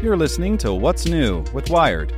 You're listening to What's New with Wired.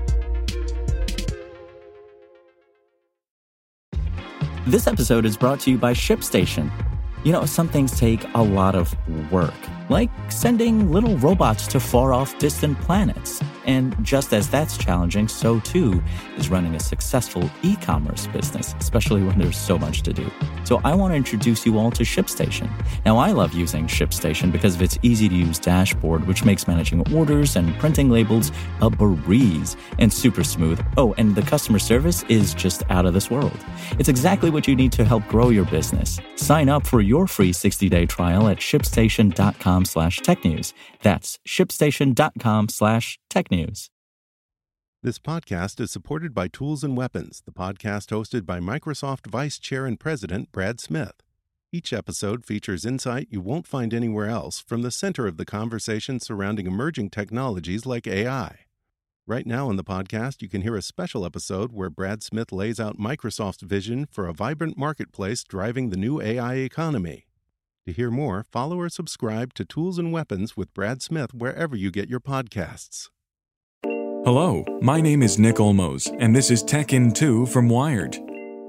This episode is brought to you by ShipStation. You know, some things take a lot of work, like sending little robots to far-off distant planets. And just as that's challenging, so too is running a successful e-commerce business, especially when there's so much to do. So I want to introduce you all to ShipStation. Now, I love using ShipStation because of its easy-to-use dashboard, which makes managing orders and printing labels a breeze and super smooth. Oh, and the customer service is just out of this world. It's exactly what you need to help grow your business. Sign up for your free 60-day trial at shipstation.com/technews. That's shipstation.com/technews. This podcast is supported by Tools and Weapons, the podcast hosted by Microsoft Vice Chair and President Brad Smith. Each episode features insight you won't find anywhere else from the center of the conversation surrounding emerging technologies like AI. Right now on the podcast, you can hear a special episode where Brad Smith lays out Microsoft's vision for a vibrant marketplace driving the new AI economy. To hear more, follow or subscribe to Tools and Weapons with Brad Smith wherever you get your podcasts. Hello, my name is Nick Olmos, and this is Tech in 2 from Wired.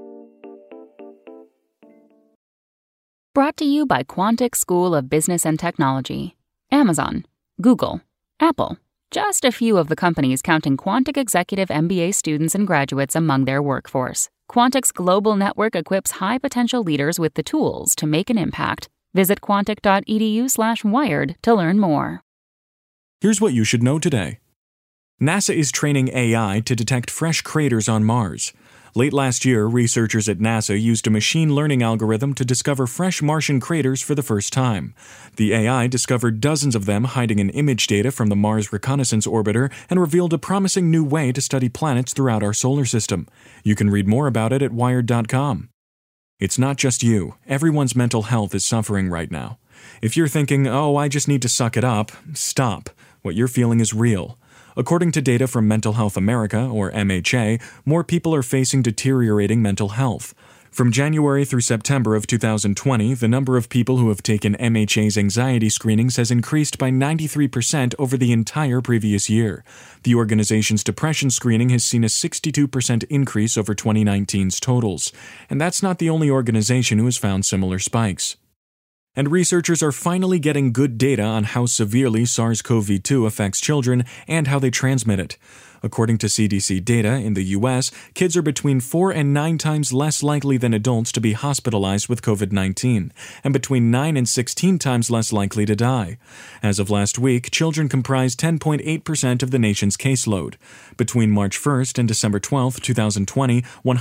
Brought to you by Quantic School of Business and Technology, Amazon, Google, Apple, just a few of the companies counting Quantic Executive MBA students and graduates among their workforce. Quantic's global network equips high-potential leaders with the tools to make an impact. Visit quantic.edu/wired to learn more. Here's what you should know today. NASA is training AI to detect fresh craters on Mars. Late last year, researchers at NASA used a machine learning algorithm to discover fresh Martian craters for the first time. The AI discovered dozens of them hiding in image data from the Mars Reconnaissance Orbiter and revealed a promising new way to study planets throughout our solar system. You can read more about it at Wired.com. It's not just you. Everyone's mental health is suffering right now. If you're thinking, oh, I just need to suck it up, stop. What you're feeling is real. According to data from Mental Health America, or MHA, more people are facing deteriorating mental health. From January through September of 2020, the number of people who have taken MHA's anxiety screenings has increased by 93% over the entire previous year. The organization's depression screening has seen a 62% increase over 2019's totals. And that's not the only organization who has found similar spikes. And researchers are finally getting good data on how severely SARS-CoV-2 affects children and how they transmit it. According to CDC data, in the U.S., kids are between 4 and 9 times less likely than adults to be hospitalized with COVID-19, and between 9 and 16 times less likely to die. As of last week, children comprise 10.8% of the nation's caseload. Between March 1st and December 12, 2020,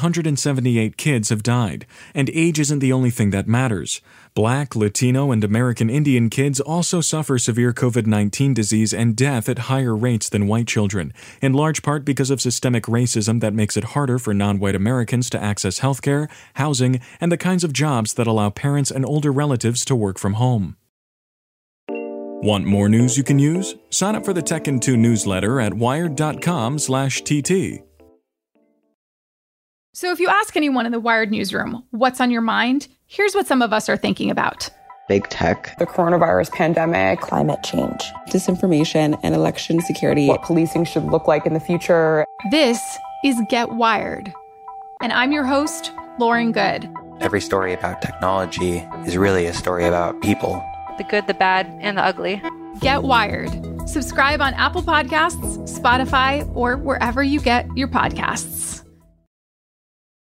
178 kids have died. And age isn't the only thing that matters. Black, Latino, and American Indian kids also suffer severe COVID-19 disease and death at higher rates than white children, in large part because of systemic racism that makes it harder for non-white Americans to access healthcare, housing, and the kinds of jobs that allow parents and older relatives to work from home. Want more news you can use? Sign up for the Tech in 2 newsletter at wired.com/TT. So if you ask anyone in the Wired newsroom, what's on your mind? Here's what some of us are thinking about. Big tech, the coronavirus pandemic, climate change, disinformation, and election security. What policing should look like in the future. This is Get Wired. And I'm your host, Lauren Good. Every story about technology is really a story about people. The good, the bad, and the ugly. Get Wired. Subscribe on Apple Podcasts, Spotify, or wherever you get your podcasts.